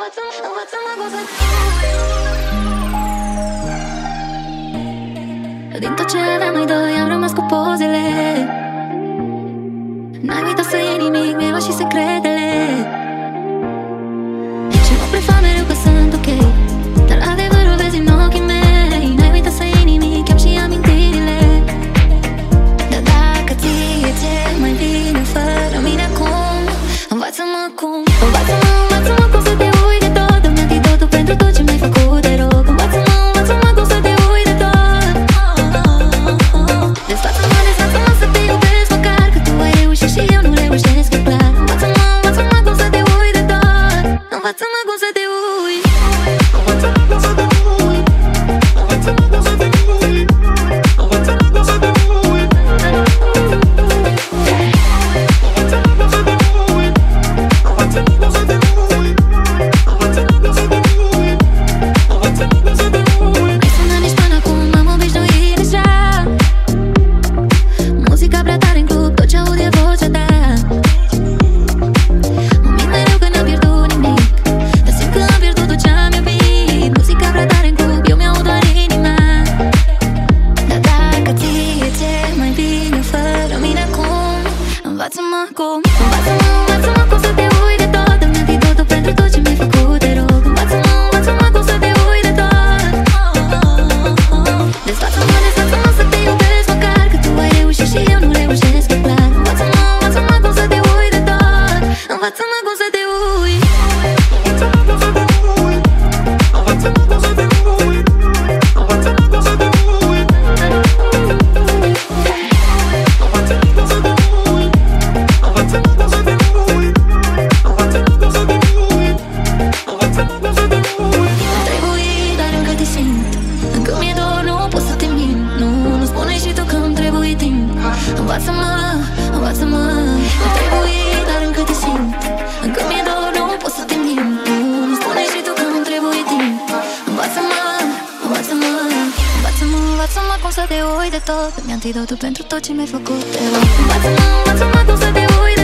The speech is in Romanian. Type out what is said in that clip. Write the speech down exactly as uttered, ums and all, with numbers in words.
Învață-mă cum să te uit. Din tot ce aveam noi doi am rămas cu pozele. N-ai uitat să iei nimic, mi-ai luat și secretele. Și mă prefam mereu că sunt ok, dar adevărul vezi în ochii mei. N-ai uitat să iei nimic, am și amintirile. Dar dacă ție ți-e mai bine fără mine acum, învață-mă cum. Învață-mă, învață-mă cum să te uiți de tot. Dă-mi antidotul pentru tot ce mi-ai făcut, te rog. Învață-mă, învață-mă cum să te uiți de tot. Desfață-mă, desfață-mă să te iubesc măcar, că tu ai reușit și eu nu reușesc, e clar. Învață-mă, învață-mă cum să te uiți de tot. Învață-mă cum să te uiți. Învață-mă cum să te uiți. Învață-mă cum să te uiți. Învață-mă cum să te uiți. Mai sună nici până acum, m-am obișnuit deja. Muzica prea tare în club, tot ce aud e vocea ta. Mă mint mereu că n-am pierdut nimic, dar simt că am pierdut tot ce-am iubit. Muzica prea tare în club, eu mi-aud doar inima. Dar dacă ție ți-e mai bine fără mine acum, învață-mă cum. Învață-mă, învață-mă cum să te uiți de tot. Dă-mi antidotul pentru tot ce mi-ai făcut, te rog. Învață-mă, învață-mă cum să te uiți de tot. Desfață-mă, desfață-mă să te iubesc măcar, că tu ai reușit și eu nu reușesc, e clar. Învață-mă, învață-mă cum să te uiți de tot. Învață-mă cum să te uiți. Învață-mă cum să te uiți. Învață-mă cum să te uiți. Învață-mă cum să te uiți. Învață-mă cum să te uiți. Învață-mă cum să te uiți. Învață-mă cum să te uiți. Învață-mă cum să te uiți. Am trebuit, dar încă te simt. Încă mi-e dor, nu pot să te mint. Nu, nu spune și tu că îmi trebuie timp. Învață-mă, învață-mă. Am trebuit, dar încă te simt. Încă mi-e dor, nu pot să te mint. Nu, nu spune și tu că îmi trebuie timp. Învață-mă, învață-mă. Învață-mă, învață-mă cum să te uiți de tot. Dă-mi antidotul pentru tot ce mi-ai făcut, te rog. Învață-mă, învață-mă cum să te uiți